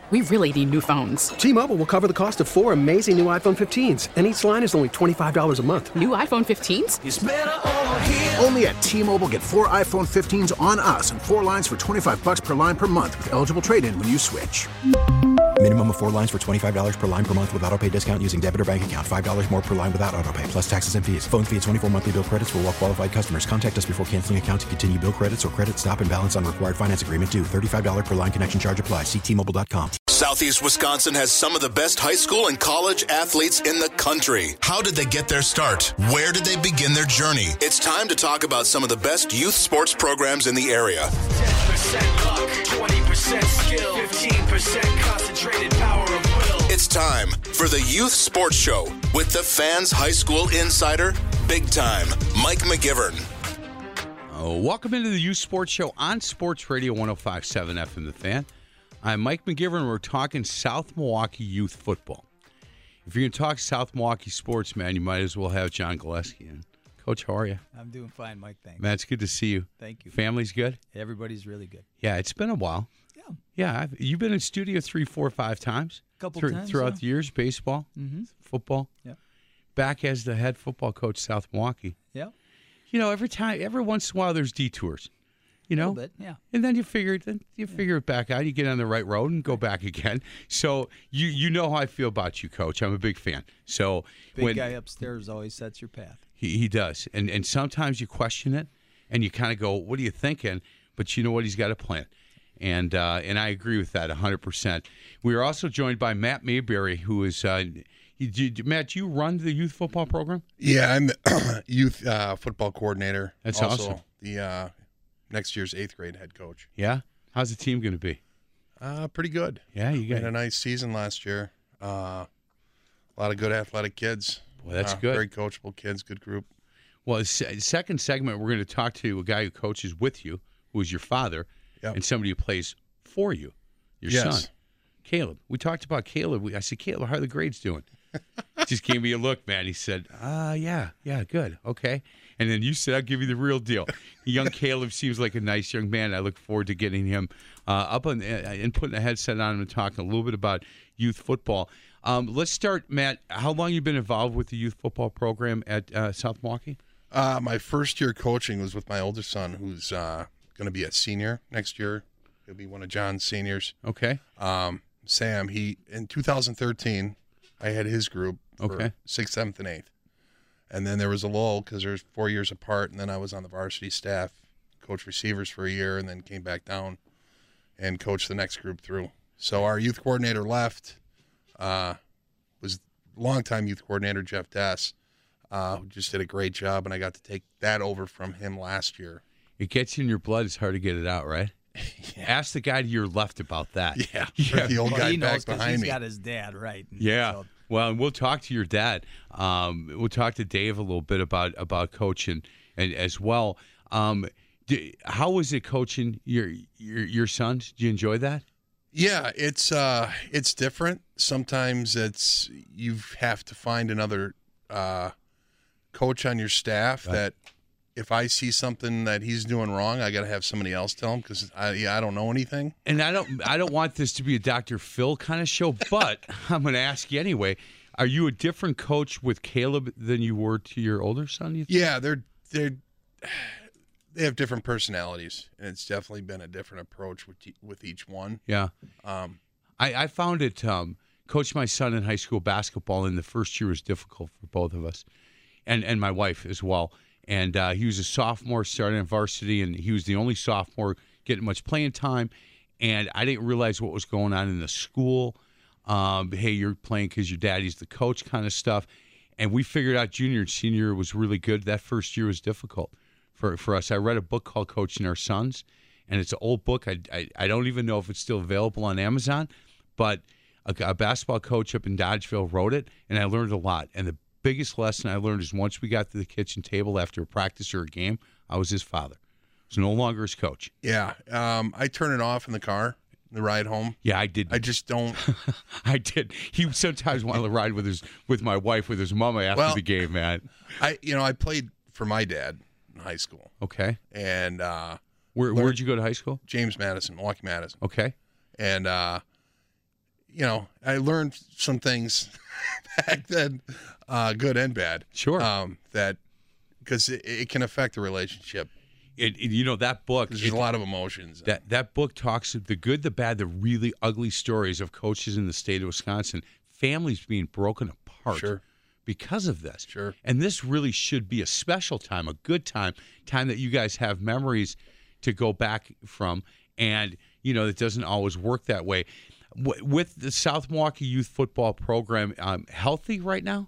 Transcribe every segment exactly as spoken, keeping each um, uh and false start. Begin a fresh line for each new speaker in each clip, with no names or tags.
we really need new phones.
T-Mobile will cover the cost of four amazing new iPhone fifteens, and each line is only twenty-five dollars a month.
New iPhone fifteens?
It's better over here.
Only at T-Mobile, get four iPhone fifteens on us and four lines for twenty-five dollars per line per month with eligible trade-in when you switch.
Minimum of four lines for twenty-five dollars per line per month with autopay discount using debit or bank account. five dollars more per line without autopay, plus taxes and fees. Phone fee at twenty-four monthly bill credits for well-qualified customers. Contact us before canceling account to continue bill credits or credit stop and balance on required finance agreement due. thirty-five dollars per line connection charge applies. See T Mobile dot com.
Southeast Wisconsin has some of the best high school and college athletes in the country. How did they get their start? Where did they begin their journey? It's time to talk about some of the best youth sports programs in the area.
ten percent luck, twenty percent skill, fifteen percent concentrated power of will.
It's time for the Youth Sports Show with the Fans High School insider, big time, Mike McGivern.
Oh, welcome into the Youth Sports Show on Sports Radio one oh five point seven F M The Fan. I'm Mike McGivern. We're talking South Milwaukee youth football. If you're going to talk South Milwaukee sports, man, you might as well have John Gillespie in. Coach, how are you?
I'm doing fine, Mike. Thanks.
Man, it's good to see you.
Thank you.
Family's good?
Everybody's really good.
Yeah, it's been a while.
Yeah.
Yeah, I've, you've been in studio three, four, five times.
Couple
through,
times,
Throughout
yeah.
the years, baseball,
Mm-hmm.
football.
Yeah.
Back as the head football coach, South Milwaukee.
Yeah.
You know, every time, every once in a while, there's detours. You know,
A little bit, yeah.
And then you figure then you figure it back out. You get on the right road and go back again. So you you know how I feel about you, Coach. I'm a big fan. So
Big
when
guy upstairs always sets your path.
he he does, and and sometimes you question it, and you kind of go, "What are you thinking?" But you know what? He's got a plan, and uh, and I agree with that one hundred percent. We are also joined by Matt Mayberry, who is uh, you, you, Matt. Do you run the youth football program?
Yeah, I'm the youth uh, football coordinator.
That's
also
awesome.
The uh, next year's eighth grade head coach.
Yeah. How's the team going to be?
Uh, pretty good.
Yeah, you
We
got
had a nice season last year. Uh, a lot of good athletic kids.
Well, that's
Uh,
good.
Very coachable kids. Good group.
Well, the se- second segment, we're going to talk to a guy who coaches with you, who is your father,
Yep.
and somebody who plays for you, your
Yes.
son, Caleb. We talked about Caleb. We, I said, Caleb, how are the grades doing? Just gave me a look, man. He said, uh, yeah, yeah, good, okay. And then you said, I'll give you the real deal. Young Caleb seems like a nice young man. I look forward to getting him uh, up on, uh, and putting a headset on him and talking a little bit about youth football. Um, let's start, Matt. How long you been involved with the youth football program at uh, South Milwaukee?
Uh, my first year coaching was with my oldest son, who's uh, going to be a senior next year. He'll be one of John's seniors.
Okay.
Um, Sam, he in two thousand thirteen, I had his group for
Okay.
sixth, seventh, and eighth. And then there was a lull because there's four years apart, and then I was on the varsity staff, coached receivers for a year, and then came back down and coached the next group through. So our youth coordinator left, uh, was longtime youth coordinator Jeff Dess, uh, who just did a great job, and I got to take that over from him last year.
It gets in your blood. It's hard to get it out, right?
Yeah.
Ask the guy to your left about that.
Yeah,
Yeah.
the old
Well,
guy
he knows
back
'cause
behind
he's
me.
got his dad, right?
Yeah.
So,
Well, and we'll talk to your dad. Um, we'll talk to Dave a little bit about about coaching and as well. Um, d how was it coaching your your your sons? Did you enjoy that?
Yeah, it's uh, it's different. Sometimes it's you have to find another uh, coach on your staff
Right.
that if I see something that he's doing wrong, I got to have somebody else tell him because I yeah, I don't know anything.
And I don't I don't want this to be a Doctor Phil kind of show, but I'm going to ask you anyway. Are you a different coach with Caleb than you were to your older son? You think?
Yeah, they're they're they have different personalities, and it's definitely been a different approach with e- with each one.
Yeah.
Um,
I, I found it, um, coached my son in high school basketball, and the first year was difficult for both of us, and, and my wife as well. And uh, he was a sophomore starting in varsity, and he was the only sophomore getting much playing time. And I didn't realize what was going on in the school. Um, hey, you're playing because your daddy's the coach kind of stuff. And we figured out junior and senior year was really good. That first year was difficult for, for us. I read a book called Coaching Our Sons, and it's an old book. I, I, I don't even know if it's still available on Amazon, but a, a basketball coach up in Dodgeville wrote it, and I learned a lot. And the biggest lesson I learned is once we got to the kitchen table after a practice or a game, I was his father. I was no longer his coach.
yeah, um, I turn it off in the car, the ride home.
Yeah, I did.
I just don't.
I did. He sometimes wanted to ride with his with my wife with his mama after
Well-
the game, man.
I you know I played for my dad in high school,
Okay.
and uh,
Where where'd you go to high school?
James Madison, Milwaukee Madison.
Okay.
And uh, you know, I learned some things back then, uh, good and bad.
Sure.
Um, that because it, it can affect the relationship.
It, it- you know, that book.
There's
it-
a lot of emotions.
That that book talks of the good, the bad, the really ugly stories of coaches in the state of Wisconsin, families being broken apart
Sure.
because of this.
Sure.
And this really should be a special time, a good time, time that you guys have memories to go back from. And, you know, it doesn't always work that way. W- With the South Milwaukee Youth Football Program, um, healthy right now?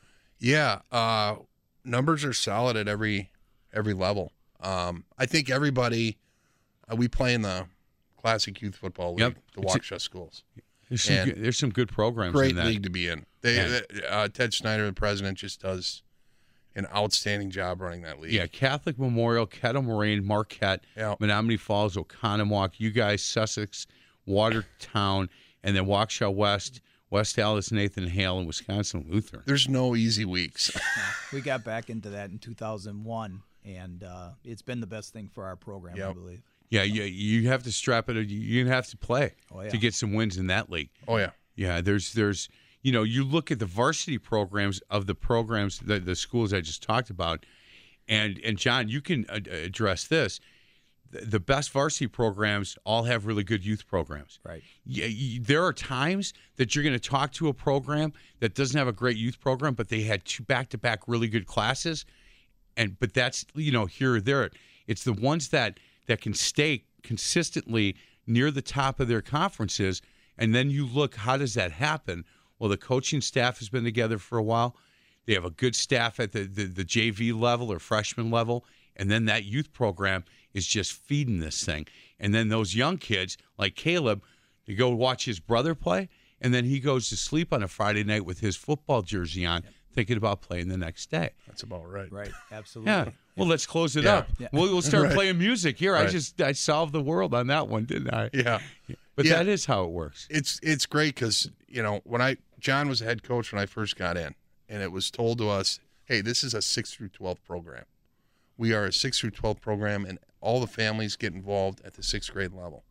Yeah, uh, numbers are solid at every every level. Um, I think everybody uh, we play in the Classic Youth Football League,
Yep.
the
It's a-
Waukesha schools.
There's some,
And
good, there's some good programs
Great
in that.
league to be in. They,
Yeah.
uh, Ted Schneider, the president, just does an outstanding job running that league.
Yeah, Catholic Memorial, Kettle Moraine, Marquette,
Yeah.
Menominee Falls, Oconomowoc, you guys, Sussex, Watertown, and then Waukesha West, West Allis, Nathan Hale, and Wisconsin Lutheran.
There's no easy weeks.
We got back into that in two thousand one, and uh, it's been the best thing for our program, I
Yep.
believe.
Yeah, you, you have to strap it. You have to play
Oh, yeah.
to get some wins in that league.
Oh yeah,
Yeah, there's there's you know, you look at the varsity programs of the programs the the schools I just talked about, and and John, you can uh, address this. The, the best varsity programs all have really good youth programs.
Right.
Yeah, you, there are times that you're going to talk to a program that doesn't have a great youth program, but they had two back-to-back really good classes, and but that's, you know, here or there. It's the ones that that can stay consistently near the top of their conferences, and then you look, how does that happen? Well, the coaching staff has been together for a while. They have a good staff at the, the, the J V level or freshman level, and then that youth program is just feeding this thing. And then those young kids, like Caleb, they go watch his brother play, and then he goes to sleep on a Friday night with his football jersey on, thinking about playing the next day.
that's about right.
Right, absolutely.
Yeah. Well, let's close it
Yeah.
up.
Yeah.
We'll, we'll start
Right.
playing music here. I
Right.
just I solved the world on that one, didn't I?
Yeah,
But
Yeah.
that is how it works.
it's it's great because you know when I John was the head coach when I first got in, and it was told to us, hey, this is a six through twelve program. We are a six through twelve program, and all the families get involved at the sixth grade level.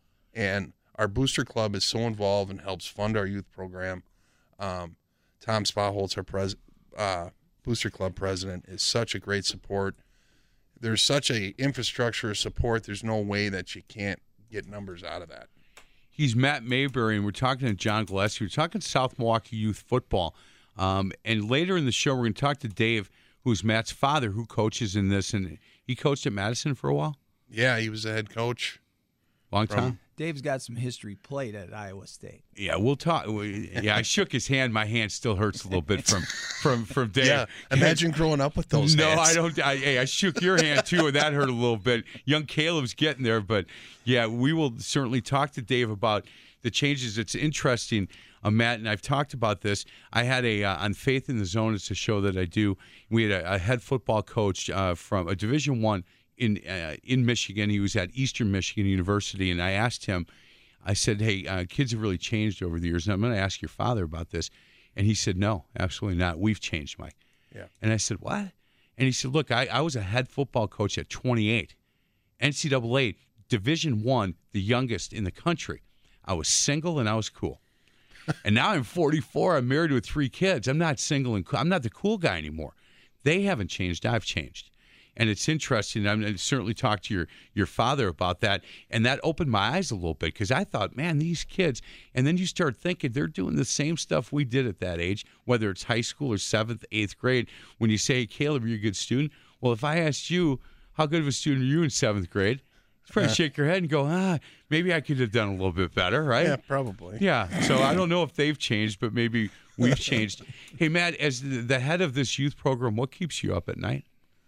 And our booster club is so involved and helps fund our youth program. Um, Tom Spaholtz, our pres- uh, booster club president, is such a great support. There's such a infrastructure of support. There's no way that you can't get numbers out of that.
He's Matt Mayberry, and we're talking to John Gillespie. We're talking South Milwaukee Youth Football. Um, and later in the show, we're going to talk to Dave, who's Matt's father, who coaches in this. And he coached at Madison for a while,
Yeah, he was the head coach.
long
From-
time.
Dave's got some history played at Iowa State.
Yeah, we'll talk. we- Yeah, I shook his hand. My hand still hurts a little bit from from from Dave.
Yeah, imagine growing up with those.
No,
hands.
I don't. I, hey, I shook your hand too, and that hurt a little bit. Young Caleb's getting there, but yeah, we will certainly talk to Dave about the changes. It's interesting, uh, Matt, and I've talked about this. I had a uh, on Faith in the Zone. It's a show that I do. We had a, a head football coach uh, from a Division One in uh, in Michigan. He was at Eastern Michigan University, and I asked him. I said, hey, uh, kids have really changed over the years, and I'm going to ask your father about this. And he said, no, absolutely not. We've changed, Mike.
Yeah.
And I said, what? And he said, look, I, I was a head football coach at twenty-eight. N C double A, Division One, the youngest in the country. I was single and I was cool. And now I'm forty-four. I'm married with three kids. I'm not single and cool. I'm not the cool guy anymore. They haven't changed. I've changed. And it's interesting. I'm going to certainly talk to your, your father about that. And that opened my eyes a little bit because I thought, man, these kids. And then you start thinking they're doing the same stuff we did at that age, whether it's high school or seventh, eighth grade. When you say, Caleb, you're a good student. Well, if I asked you, how good of a student are you in seventh grade? You probably shake your head and go, ah, maybe I could have done a little bit better, right?
Yeah, probably.
Yeah. So I don't know if they've changed, but maybe we've changed. Hey, Matt, as the the head of this youth program, what keeps you up at night?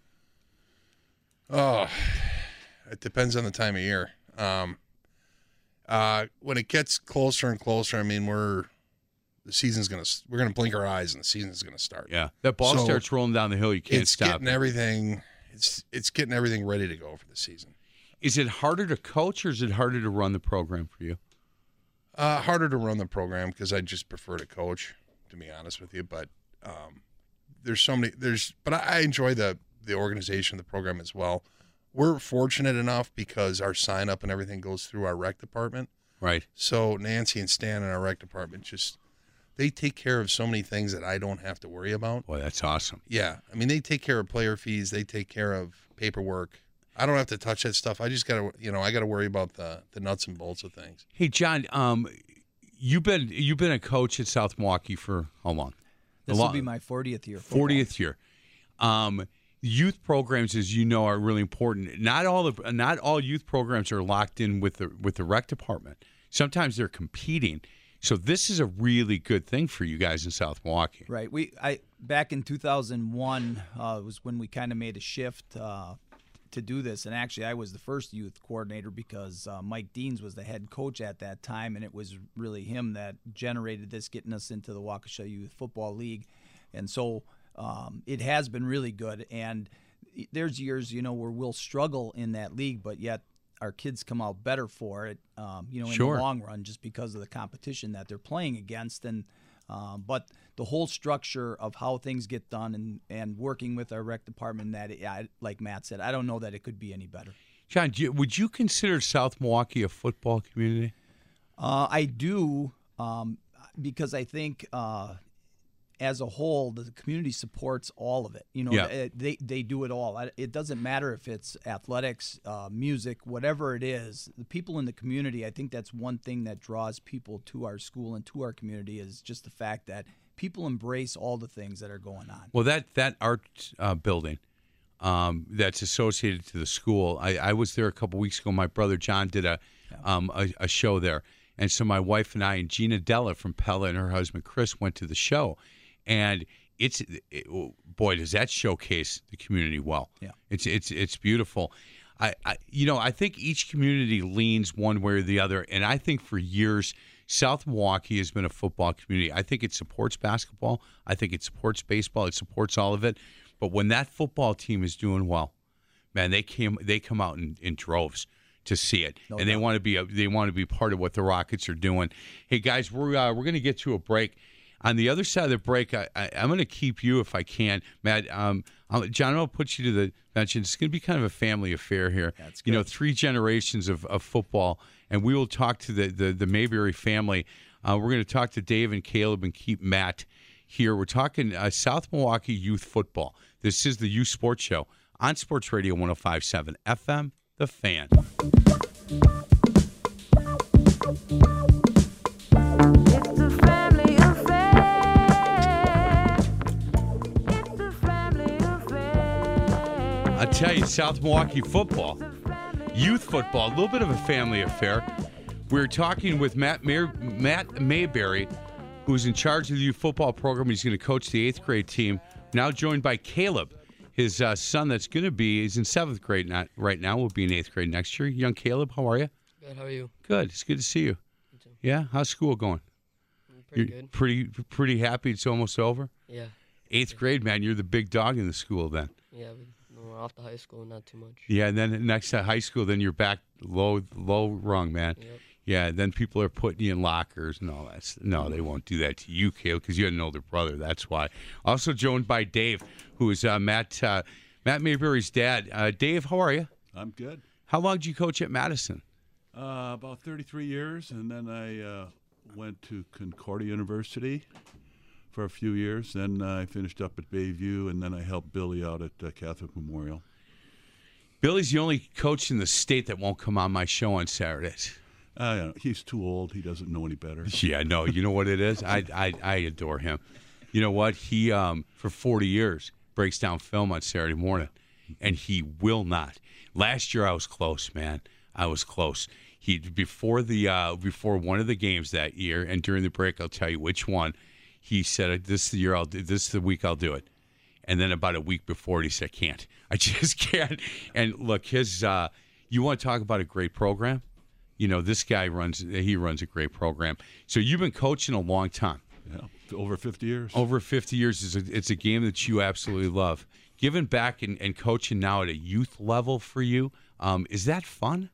Oh, it depends on the time of year. Um, uh, when it gets closer and closer, I mean, we're the season's gonna we're gonna blink our eyes and the season's gonna start.
Yeah. That ball
So,
starts rolling down the hill. You can't
it's
stop
getting
it.
everything. It's it's getting everything ready to go for the season.
Is it harder to coach or is it harder to run the program for you?
Uh, harder to run the program because I just prefer to coach, to be honest with you. But um, there's so many. There's, but I, I enjoy the the organization of the program as well. We're fortunate enough because our sign up and everything goes through our rec department.
Right.
So Nancy and Stan in our rec department just they take care of so many things that I don't have to worry about.
Boy, that's awesome.
Yeah, I mean they take care of player fees, they take care of paperwork. I don't have to touch that stuff. I just got to, you know, I got to worry about the the nuts and bolts of things.
Hey, John, um, you've been you've been a coach at South Milwaukee for how long?
This will be my fortieth year. Football.
fortieth year. Um, youth programs, as you know, are really important. Not all the not all youth programs are locked in with the with the rec department. Sometimes they're competing. So this is a really good thing for you guys in South Milwaukee.
Right. We I back in two thousand one uh, was when we kind of made a shift uh, to do this. And actually, I was the first youth coordinator because uh, Mike Deans was the head coach at that time, and it was really him that generated this, getting us into the Waukesha Youth Football League. And so um, it has been really good. And there's years, you know, where we'll struggle in that league, but yet our kids come out better for it, um, you know, in
Sure.
the long run, just because of the competition that they're playing against. And um, but the whole structure of how things get done and, and working with our rec department, that it, I, like Matt said, I don't know that it could be any better.
John, do you, would you consider South Milwaukee a football community?
Uh, I do, um, because I think uh, as a whole, the community supports all of it. You know,
Yeah.
they they do it all. It doesn't matter if it's athletics, uh, music, whatever it is. The people in the community, I think that's one thing that draws people to our school and to our community is just the fact that people embrace all the things that are going on.
Well, that that art uh, building um, that's associated to the school, I, I was there a couple weeks ago. My brother John did a, um, a a show there, and so my wife and I and Gina Della from Pella and her husband Chris went to the show, and it's it, boy does that showcase the community well.
Yeah,
it's it's it's beautiful. I, I you know I think each community leans one way or the other, and I think for years South Milwaukee has been a football community. I think it supports basketball. I think it supports baseball. It supports all of it. But when that football team is doing well, man, they came they come out in, in droves to see it,
No
and they
doubt.
want to be a, they want to be part of what the Rockets are doing. Hey guys, we're uh, we're going to get to a break. On the other side of the break, I, I, I'm going to keep you if I can, Matt. Um, I'll, John, I'll put you to the bench. It's going to be kind of a family affair here.
That's
you know,
good.
three generations of, of football, and we will talk to the the, the Mayberry family. Uh, we're going to talk to Dave and Caleb and keep Matt here. We're talking uh, South Milwaukee youth football. This is the Youth Sports Show on Sports Radio one oh five point seven F M, The Fan. I tell you, South Milwaukee football, youth football, a little bit of a family affair. We're talking with Matt May- Matt Mayberry, who's in charge of the youth football program. He's going to coach the eighth grade team. Now joined by Caleb, his uh, son. That's going to be he's in seventh grade not, right now. Will be in eighth grade next year. Young Caleb, how are you?
Good. How are you?
Good. It's good to see you.
You too.
Yeah. How's school going?
Pretty
You're
good.
Pretty pretty happy. It's almost over.
Yeah.
Eighth grade, man. You're the big dog in the school then.
Yeah. We, we're off to high school. Not too much.
Yeah, and then next to high school, then you're back low, low rung, man.
Yep.
Yeah, then people are putting you in lockers and all that. No, they won't do that to you, Caleb, because you had an older brother. That's why. Also joined by Dave, who is uh, Matt uh, Matt Mayberry's dad. Uh, Dave, how are you?
I'm good.
How long did you coach at Madison?
Uh, about thirty-three years, and then I uh, went to Concordia University for a few years. Then I finished up at Bayview, and then I helped Billy out at uh, Catholic Memorial.
Billy's the only coach in the state that won't come on my show on Saturdays.
Uh, you know, he's too old. He doesn't know any better.
Yeah, no, you know what it is? I, I I adore him. You know what? He, um, for forty years, breaks down film on Saturday morning, and he will not. Last year, I was close, man. I was close. He before the uh, before one of the games that year, and during the break, I'll tell you which one. He said, "This is the year I'll do. This is the week I'll do it." And then about a week before it, he said, "I can't. I just can't." And look, his. Uh, you want to talk about a great program? You know, this guy runs. He runs a great program. So you've been coaching a long time.
Yeah, over fifty years.
Over fifty years is a, it's a game that you absolutely love. Giving back and, and coaching now at a youth level for you, um, is that fun?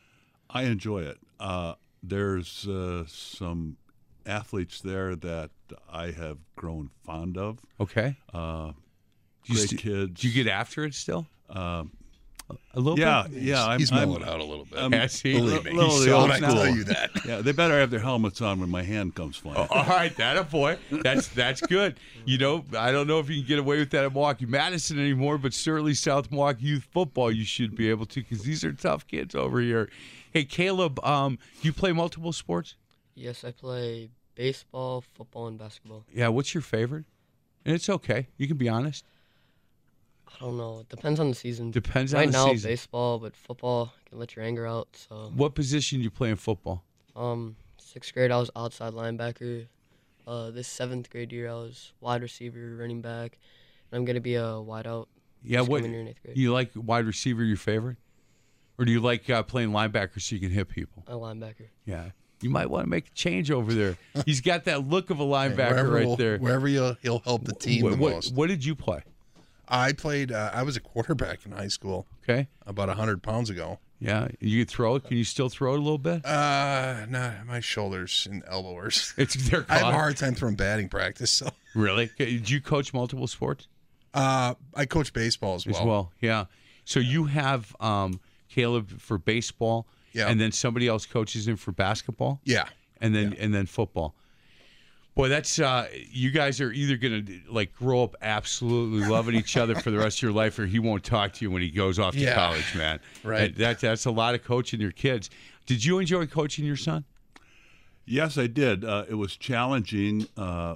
I enjoy it. Uh, there's uh, some athletes there that I have grown fond of.
Okay.
Uh,
Do you
great
st-
kids.
Do you get after it still?
Uh,
A little
yeah,
bit?
yeah. I'm,
He's
I'm,
mellowed out a little bit.
I'm,
Has he?
Believe me,
Little
he's
of the
soft
old
now.
school. I tell you that.
Yeah, they better have their helmets on when my hand comes flying.
Oh, all right, that a boy. That's that's good. You know, I don't know if you can get away with that at Milwaukee Madison anymore, but certainly South Milwaukee youth football you should be able to, because these are tough kids over here. Hey, Caleb, um, do you play multiple sports?
Yes, I play baseball, football, and basketball.
Yeah. What's your favorite? And it's okay. You can be honest.
I don't know. It depends on the season.
Depends on
right
the
now,
season.
baseball, but football can let your anger out. So,
What position do you play in football?
um, sixth grade I was outside linebacker. Uh, this seventh grade year I was wide receiver, running back, and I'm gonna be a wideout.
Yeah.
this
What
coming year in eighth grade.
you like? Wide receiver your favorite, or do you like uh, playing linebacker so you can hit people?
A linebacker.
Yeah. You might want to make a change over there. He's got that look of a linebacker
Wherever
right
will-
there.
Wherever you, he'll help the team
what,
the
what,
most.
what did you play?
I played. Uh, I was a quarterback in high school.
Okay.
About a hundred pounds ago.
Yeah. You throw it. Can you still throw it a little bit?
Uh, nah, my shoulders and elbows.
It's they're
I have a
caught.
hard time throwing batting practice. So,
Really? Okay, did you coach multiple sports
uh, I coach baseball as well.
as well? Yeah. So you have um, Caleb for baseball,
Yeah.
and then somebody else coaches him for basketball,
Yeah.
and then and then football. Boy, that's uh, you guys are either gonna like grow up absolutely loving each other for the rest of your life, or he won't talk to you when he goes off to
Yeah.
college, man.
Right.
That, that that's a lot of coaching your kids. Did you enjoy coaching your son?
Yes, I did. Uh, it was challenging, uh,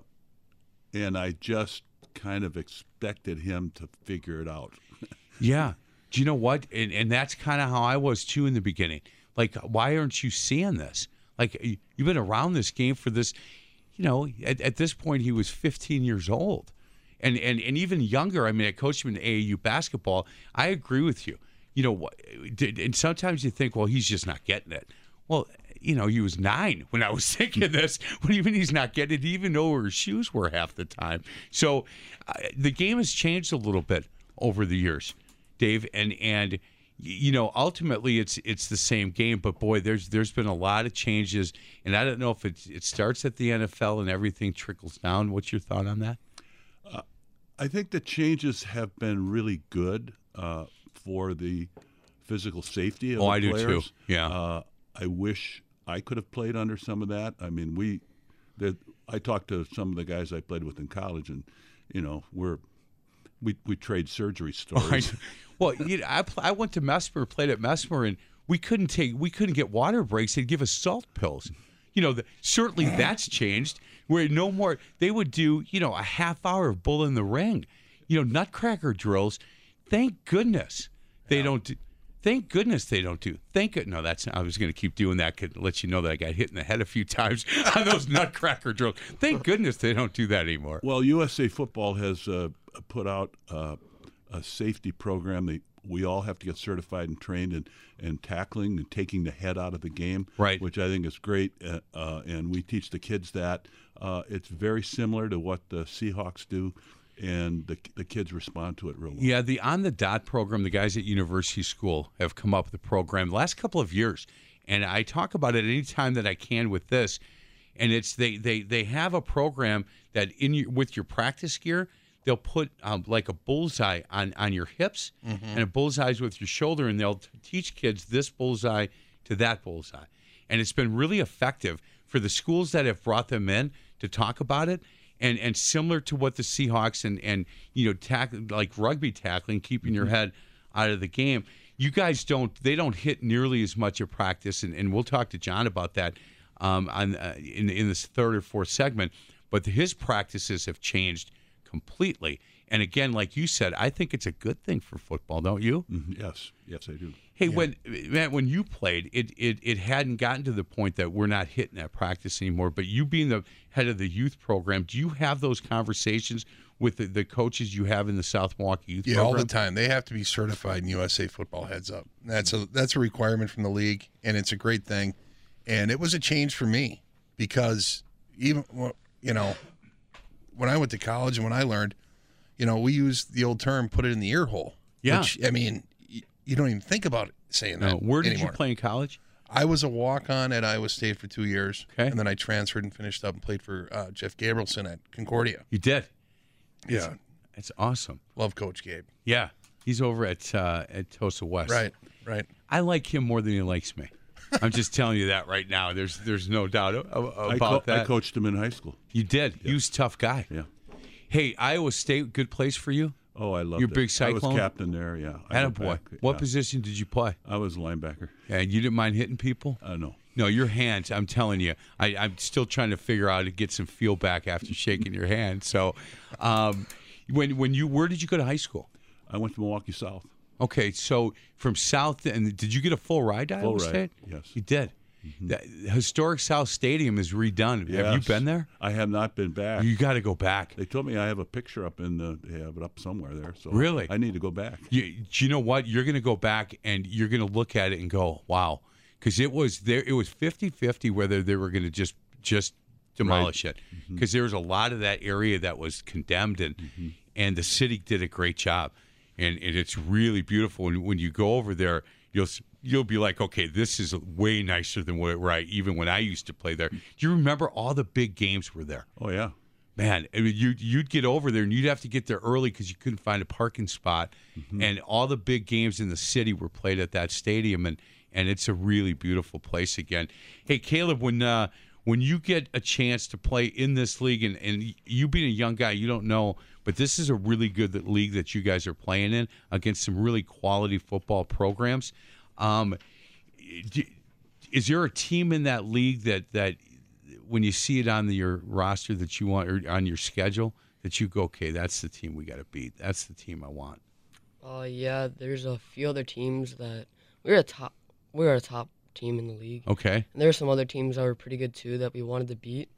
and I just kind of expected him to figure it out.
Yeah. Do you know what? And, and that's kind of how I was too in the beginning. Like, why aren't you seeing this? Like, you- you've been around this game for this. You know, at, at this point, he was fifteen years old, and and and even younger. I mean, I coached him in A A U basketball. I agree with you. You know, what- did- and sometimes you think, well, he's just not getting it. Well, you know, he was nine when I was thinking this. What do you mean he's not getting it? He didn't even know where his shoes were half the time. So uh, the game has changed a little bit over the years, Dave, and and y- you know, ultimately it's it's the same game. But boy, there's there's been a lot of changes, and I don't know if it it starts at the N F L and everything trickles down. What's your thought on that?
Uh, I think the changes have been really good uh, for the physical safety of
Oh,
the
I do too.
players.
Yeah.
Uh, I wish I could have played under some of that. I mean, we, the, I talked to some of the guys I played with in college, and you know, we're we we trade surgery stories.
Well, you know, I pl- I went to Mesmer, played at Mesmer, and we couldn't take we couldn't get water breaks. They'd give us salt pills. You know, the, certainly that's changed. Where no more they would do, you know, a half hour of bull in the ring. You know, nutcracker drills. Thank goodness they don't. Do, thank goodness they don't do. Thank good. No, that's. I was going to keep doing that. Could let you know that I got hit in the head a few times on those nutcracker drills. Thank goodness they don't do that anymore.
Well, U S A Football has uh, put out uh, a safety program. They, we all have to get certified and trained in, in tackling and taking the head out of the game,
right?
Which I think is great, uh, uh, and we teach the kids that. Uh, it's very similar to what the Seahawks do, and the the kids respond to it real well.
Yeah, the On the Dot program, the guys at University School have come up with the program the last couple of years, and I talk about it any time that I can with this. And it's they they they have a program that in your, with your practice gear, they'll put um, like a bullseye on, on your hips,
Mhm.
and a bullseye's with your shoulder, and they'll t- teach kids this bullseye to that bullseye. And it's been really effective for the schools that have brought them in to talk about it. And and similar to what the Seahawks and, and you know tack, like rugby tackling, keeping your head out of the game. You guys don't they don't hit nearly as much at practice, and, and we'll talk to John about that um, on uh, in in this third or fourth segment. But his practices have changed completely. And again, like you said, I think it's a good thing for football, don't you?
Mhm. Yes, yes, I do.
Hey,
Yeah.
when Matt, when you played, it, it it hadn't gotten to the point that we're not hitting that practice anymore. But you being the head of the youth program, do you have those conversations with the, the coaches you have in the South Milwaukee youth
Yeah,
program?
all the time. They have to be certified in U S A Football. Heads up. That's a that's a requirement from the league, and it's a great thing. And it was a change for me because even you know when I went to college and when I learned, you know, we used the old term "put it in the ear hole."
Yeah.
Which, I mean, y- you don't even think about it saying
No.
that.
Where did
anymore.
you play in college?
I was a walk-on at Iowa State for two years,
Okay.
and then I transferred and finished up and played for uh, Jeff Gabrielson at Concordia.
You did.
Yeah,
It's awesome.
love Coach Gabe.
Yeah. He's over at uh, at Tosa West.
Right, right.
I like him more than he likes me. I'm just telling you that right now. There's there's no doubt about
I co-
that.
I coached him in high school.
You did. Yeah. He was a tough guy.
Yeah.
Hey, Iowa State, good place for you?
Oh, I love
Your
it.
big Cyclone?
I was captain there, yeah.
Attaboy. What yeah. position did you play?
I was a linebacker.
Yeah, and you didn't mind hitting people?
Uh, no.
No, your hands, I'm telling you, I, I'm still trying to figure out how to get some feel back after shaking your hand. So um, when when you, where did you go to high school?
I went to Milwaukee South.
Okay, so from South, and did you get a full ride to
full
Iowa
ride,
State?
Yes.
You did. Mm-hmm. The historic South Stadium is redone.
Yes.
Have you been there?
I have not been back.
You got to go back.
They told me I have a picture up in the. They have it up somewhere there. So
really,
I need to go back.
You, do you know what? You're going to go back and you're going to look at it and go, "Wow," because it was there. It was fifty-fifty whether they were going to just just demolish right. it, because mm-hmm. there was a lot of that area that was condemned, and mm-hmm. and the city did a great job, and, and it's really beautiful. And when you go over there, you'll. You'll be like, okay, this is way nicer than what right even when I used to play there. Do you remember all the big games were there?
Oh yeah,
man. I mean, you you'd get over there and you'd have to get there early because you couldn't find a parking spot, mm-hmm. and all the big games in the city were played at that stadium, and and it's a really beautiful place again. Hey, Caleb, when uh, when you get a chance to play in this league, and and you being a young guy, you don't know, but this is a really good league that you guys are playing in against some really quality football programs. Um, is there a team in that league that, that when you see it on the, your roster that you want, or on your schedule, that you go, okay, that's the team we got to beat. That's the team I want.
Uh, yeah, there's a few other teams that we're a top. We're a top team in the league.
Okay.
And there are some other teams that were pretty good too that we wanted to beat,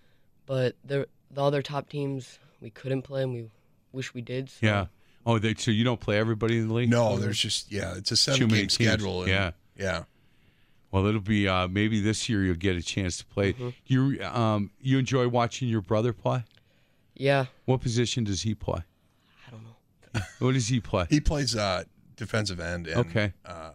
but the the other top teams we couldn't play, and we wish we did. So.
Yeah. Oh, they, so you don't play everybody in the league?
No, there's just yeah, it's a seven-game schedule. And,
yeah,
yeah.
Well, it'll be uh, maybe this year you'll get a chance to play.
Mm-hmm.
You um you enjoy watching your brother play?
Yeah.
What position does he play?
I don't know.
What does he play?
He plays uh, defensive end and
okay.
uh,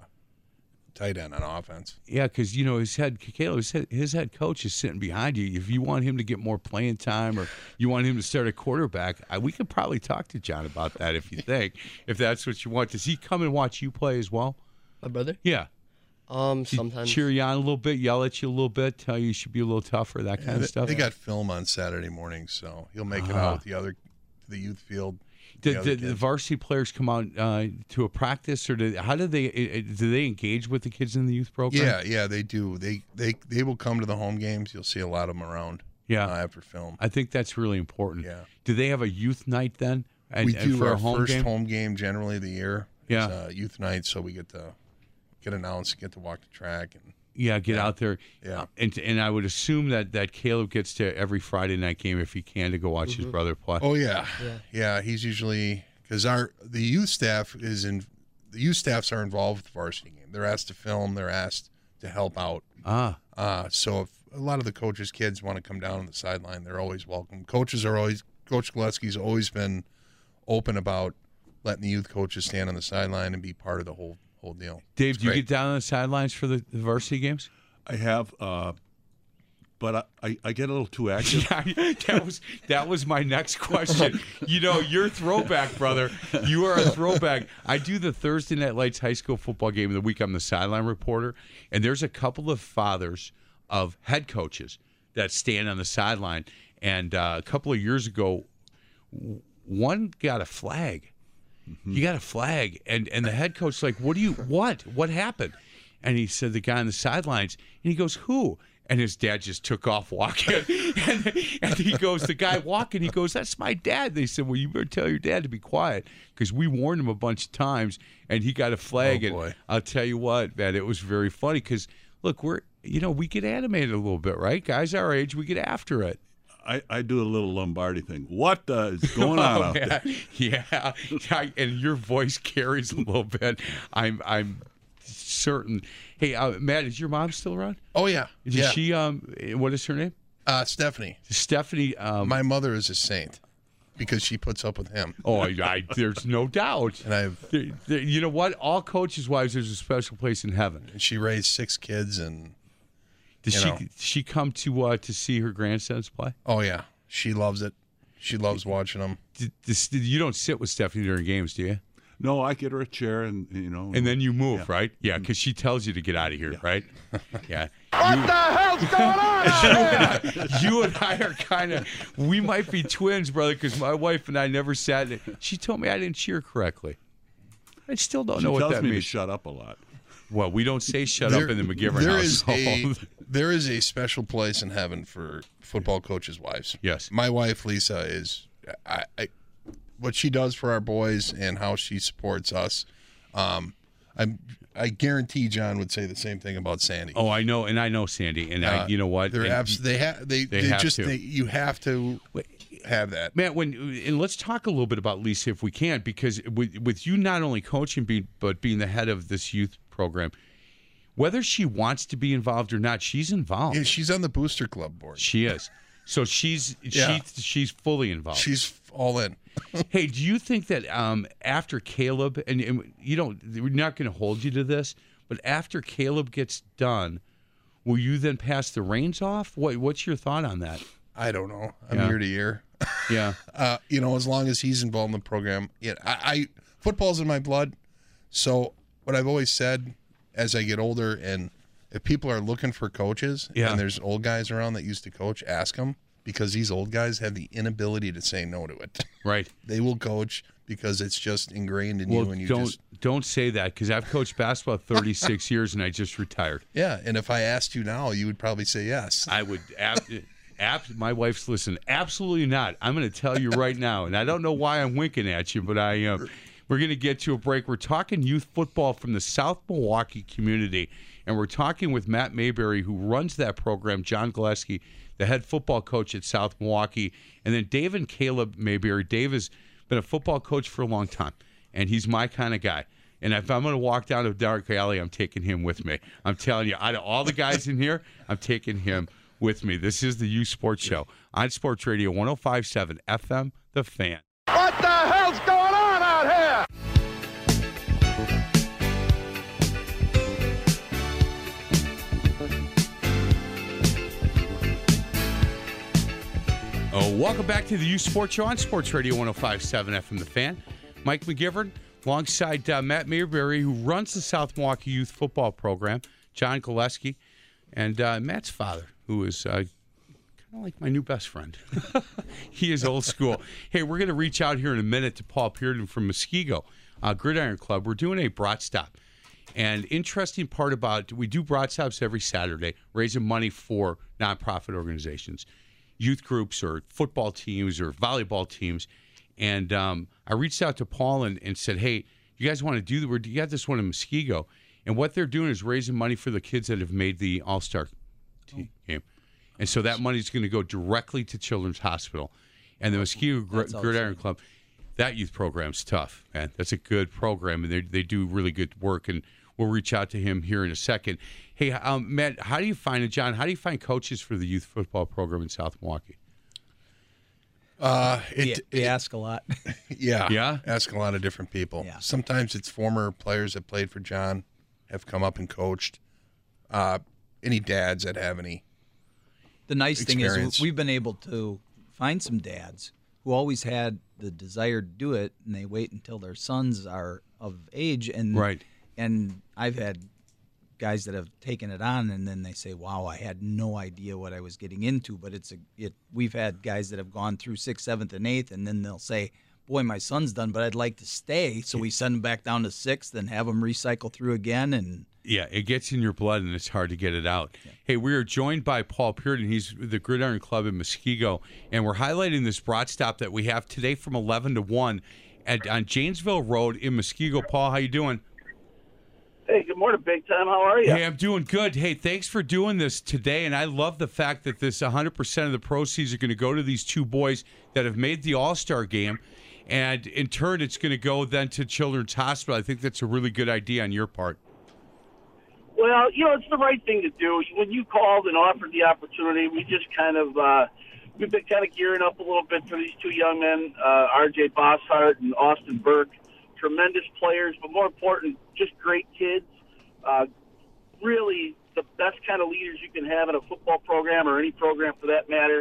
tight end on offense.
Yeah, because you know his head, Caleb, his head, his head coach is sitting behind you. If you want him to get more playing time, or you want him to start a quarterback, I, we could probably talk to John about that if you think, if that's what you want. Does he come and watch you play as well?
My brother?
Yeah.
Um, sometimes.
Cheer you on a little bit, yell at you a little bit, tell you you should be a little tougher, that
yeah,
kind of
they,
stuff.
They got film on Saturday mornings, so he'll make it uh-huh. out with the other, the youth field.
Did the, the, the varsity players come out uh, to a practice, or did, how do they do they engage with the kids in the youth program?
Yeah, yeah, they do. They they they will come to the home games. You'll see a lot of them around.
Yeah,
uh, after film.
I think that's really important.
Yeah.
Do they have a youth night then? And,
we
and
do
for
our
a home
first
game?
home game generally of the year.
Yeah,
is, uh, youth night, so we get to get announced, get to walk the track, and
yeah, get
yeah.
out there.
Yeah,
uh, and and I would assume that, that Caleb gets to every Friday night game if he can to go watch mm-hmm. his brother play.
Oh yeah,
yeah,
yeah. He's usually. Because our the youth staff is in the youth staffs are involved with the varsity game. They're asked to film. They're asked to help out.
Ah.
Uh, so if a lot of the coaches' kids want to come down on the sideline, they're always welcome. Coaches are always Coach Gillespie's always been open about letting the youth coaches stand on the sideline and be part of the whole whole deal.
Dave,
it's
do you
great.
get down on the sidelines for the, the varsity games?
I have. Uh, But I, I, I get a little too active.
Yeah, that was that was my next question. You know, you're a throwback, brother. You are a throwback. I do the Thursday Night Lights high school football game of the week. I'm the sideline reporter, and there's a couple of fathers of head coaches that stand on the sideline. And uh, a couple of years ago, one got a flag. Mm-hmm. He got a flag, and and the head coach like, "What do you what? What happened?" And he said, "The guy on the sidelines." And he goes, "Who?" And his dad just took off walking. and, and he goes, the guy walking, he goes, "That's my dad." They said, "Well, you better tell your dad to be quiet," because we warned him a bunch of times, and he got a flag.
Oh,
and
boy.
I'll tell you what, man, it was very funny because, look, we're, you know, we get animated a little bit, right? Guys our age, we get after it.
I, I do a little Lombardi thing. What uh, is going on
oh,
out
yeah.
there?
Yeah, I, and your voice carries a little bit. I'm, I'm certain. Hey, uh, Matt, is your mom still around?
Oh yeah,
Is
yeah.
she? Um, what is her name?
Uh, Stephanie.
Stephanie. Um,
My mother is a saint because she puts up with him.
Oh, I, I, there's no doubt.
And I've,
there, there, you know what? All coaches' wives, there's a special place in heaven.
And she raised six kids, and
does
you
she?
know.
She come to uh, to see her grandsons play?
Oh yeah, she loves it. She loves watching them.
Did, this, you don't sit with Stephanie during games, do you?
No, I get her a chair, and you know.
And then you move,
yeah.
right? Yeah, because she tells you to get out of here,
Yeah.
right? Yeah.
What
You-
the hell's going on out here?
you and I are kind of, we might be twins, brother, because my wife and I never sat. She told me I didn't cheer correctly. I still don't
She
know what
tells
that
me
means.
to shut up a lot.
Well, we don't say shut up in the McGivern
there
house.
is a there is a special place in heaven for football coaches' wives.
Yes.
My wife Lisa is I, I what she does for our boys and how she supports us. Um, I I guarantee John would say the same thing about Sandy.
Oh, I know, and I know Sandy, and I,
Uh,
you know what?
They're
And
abs- they have they,
they
they,
have
just
to.
They, you have to have that.
Man, when and let's talk a little bit about Lisa if we can, because with with you not only coaching, be, but being the head of this youth program, whether she wants to be involved or not, she's involved.
Yeah, she's on the Booster Club board.
She is. So she's
Yeah.
she she's fully involved.
She's all in.
Hey, do you think that um, after Caleb, and, and you don't, we're not going to hold you to this, but after Caleb gets done, will you then pass the reins off? What What's your thought on that?
I don't know. I'm
Yeah.
year to year.
Yeah.
Uh, you know, as long as he's involved in the program, yeah. I, I football's in my blood. So what I've always said, as I get older, and if people are looking for coaches,
Yeah.
and there's old guys around that used to coach, ask them, because these old guys have the inability to say no to it.
Right.
They will coach because it's just ingrained in
Well,
you, and you
don't
just
don't say that, because I've coached basketball thirty-six years and I just retired.
yeah. And if I asked you now, you would probably say yes.
I would. Ab- ab- my wife's listening. Absolutely not. I'm going to tell you right now, and I don't know why I'm winking at you, but I am. We're going to get to a break. We're talking youth football from the South Milwaukee community, and we're talking with Matt Mayberry, who runs that program, John Gillespie, the head football coach at South Milwaukee, and then Dave and Caleb Mayberry. Dave has been a football coach for a long time, and he's my kind of guy. And if I'm going to walk down a dark alley, I'm taking him with me. I'm telling you, out of all the guys in here, I'm taking him with me. This is the Youth Sports Show on Sports Radio one oh five point seven F M, The Fan.
What the hell's going on out here?
Oh, welcome back to the Youth Sports Show on Sports Radio one oh five point seven F M, The Fan. Mike McGivern, alongside uh, Matt Mayberry, who runs the South Milwaukee Youth Football Program, John Gillespie, and uh, Matt's father, who is uh, kind of like my new best friend. He is old school. Hey, we're going to reach out here in a minute to Paul Pearden from Muskego uh, Gridiron Club. We're doing a brat stop. And interesting part about, we do brat stops every Saturday, raising money for nonprofit organizations, youth groups or football teams or volleyball teams. And um, I reached out to Paul and, and said, hey, you guys want to do the, you got this one in Muskego. And what they're doing is raising money for the kids that have made the All-Star team game. And so that money is going to go directly to Children's Hospital. And the Muskego Gr- Gridiron Club, that youth program's tough, man. That's a good program, and they they do really good work. And we'll reach out to him here in a second. Hey, um, Matt, how do you find it, John? How do you find coaches for the youth football program in South Milwaukee?
Uh,
We,
it,
we
it-
ask a lot.
Yeah.
Yeah?
Ask a lot of different people.
Yeah.
Sometimes it's former players that played for John, have come up and coached. Uh, any dads that have any.
The nice thing
experience.
is we've been able to find some dads who always had the desire to do it, and they wait until their sons are of age. And
Right.
And I've had guys that have taken it on, and then they say, "Wow, I had no idea what I was getting into." But it's a it. We've had guys that have gone through sixth, seventh, and eighth, and then they'll say, "Boy, my son's done, but I'd like to stay." So we send them back down to sixth and have them recycle through again. And
Yeah, it gets in your blood, and it's hard to get it out. Hey, we are joined by Paul Pearden. He's with the Gridiron Club in Muskego, and we're highlighting this brat stop that we have today from eleven to one at on Janesville Road in Muskego. Paul, how you doing?
Hey, good morning, Big Time. How are you?
Hey, I'm doing good. Hey, thanks for doing this today, and I love the fact that this one hundred percent of the proceeds are going to go to these two boys that have made the All-Star game, and in turn, it's going to go then to Children's Hospital. I think that's a really good idea on your part.
Well, you know, it's the right thing to do. When you called and offered the opportunity, we just kind of, uh, we've been kind of gearing up a little bit for these two young men, uh, R J Bosshart and Austin Burke. Tremendous players, but more important, just great kids. Uh, really the best kind of leaders you can have in a football program or any program for that matter.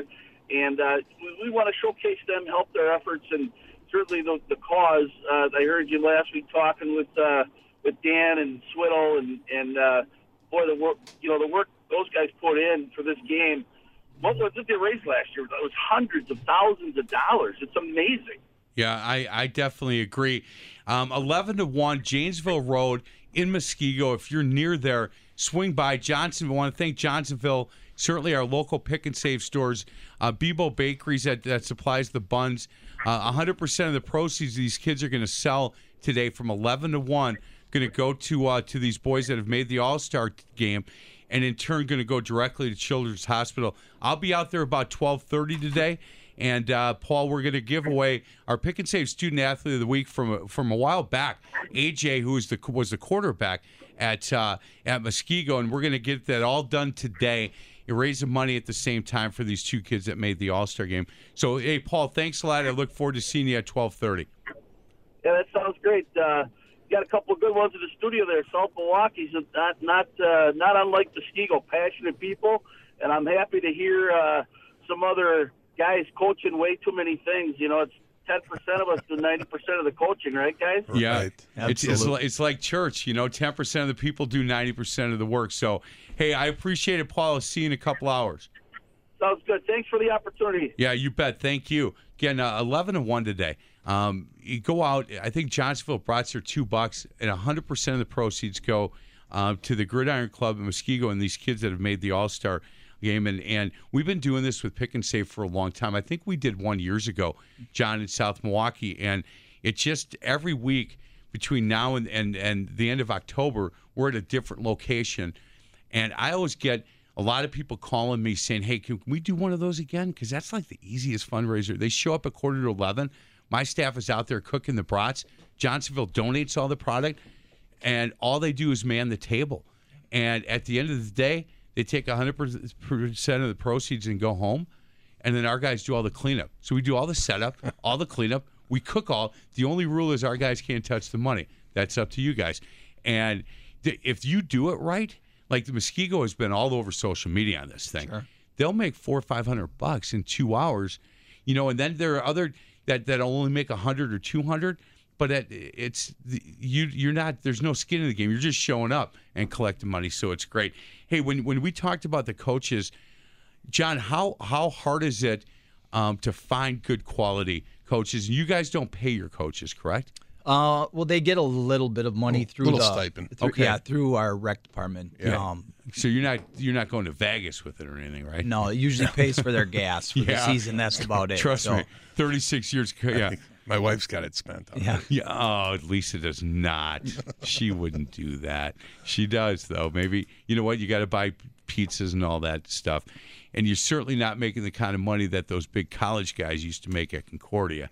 and uh, we, we want to showcase them, help their efforts, and certainly the, the cause. Uh, I heard you last week talking with uh, with Dan and Swiddle, and and uh, boy, the work you know the work those guys put in for this game. What was it they raised last year? It was hundreds of thousands of dollars. It's amazing.
Yeah, I, I definitely agree. Um, eleven to one, Janesville Road in Muskego. If you're near there, swing by Johnsonville. I want to thank Johnsonville, certainly our local pick and save stores, uh, Bebo Bakeries that, that supplies the buns. Uh, one hundred percent of the proceeds these kids are going to sell today from eleven to one going to go to uh, to these boys that have made the All-Star game, and in turn going to go directly to Children's Hospital. I'll be out there about twelve thirty today. And, uh, Paul, we're going to give away our Pick and Save Student Athlete of the Week from from a while back, A J, who was the was the quarterback at uh, at Muskego, and we're going to get that all done today and raise the money at the same time for these two kids that made the All-Star game. So, hey, Paul, thanks a lot. I look forward to seeing you at twelve thirty.
Yeah, that sounds great. Uh, you got a couple of good ones in the studio there. South Milwaukee's not not uh, not unlike Muskego, passionate people, and I'm happy to hear uh, some other guys coaching way too many things. You know, it's ten percent of us do ninety percent of the coaching, right, guys?
Yeah,
Right.
it's, it's li- it's like church. You know, ten percent of the people do ninety percent of the work. So, hey, I appreciate it, Paul. I'll see you in a couple hours.
Sounds good. Thanks for the opportunity.
Yeah, you bet. Thank you. Again, uh, eleven to one today. Um, you go out. I think Johnsonville brought their two bucks, and one hundred percent of the proceeds go uh, to the Gridiron Club in Muskego and these kids that have made the All-Star game. And, and we've been doing this with Pick and Save for a long time. I think we did one years ago, John, in South Milwaukee. And it just every week between now and, and, and the end of October, we're at a different location. And I always get a lot of people calling me saying, hey, can we do one of those again? Because that's like the easiest fundraiser. They show up at quarter to eleven. My staff is out there cooking the brats. Johnsonville donates all the product. And all they do is man the table. And at the end of the day, they take one hundred percent of the proceeds and go home, and then our guys do all the cleanup. So we do all the setup, all the cleanup. We cook all. The only rule is our guys can't touch the money. That's up to you guys. And th- if you do it right, like the Muskego has been all over social media on this thing. Sure. They'll make four or five hundred bucks in two hours, you know. And then there are other that that only make a hundred or two hundred. But it, it's you. You're not. There's no skin in the game. You're just showing up and collecting money. So it's great. Hey, when when we talked about the coaches, John, how how hard is it um, to find good quality coaches? You guys don't pay your coaches, correct?
Uh, well, they get a little bit of money through
little
the
stipend.
through-
Okay.
Yeah, through our rec department.
Yeah.
Um,
So you're not you're not going to Vegas with it or anything, right?
no, it usually pays for their gas for
Yeah.
the season. That's about it.
Trust
So,
me, thirty-six years. Yeah.
My wife's got it spent on
Yeah.
it.
Yeah. Oh, Lisa does not. She wouldn't do that. She does, though. Maybe, you know what? You got to buy pizzas and all that stuff. And you're certainly not making the kind of money that those big college guys used to make at Concordia.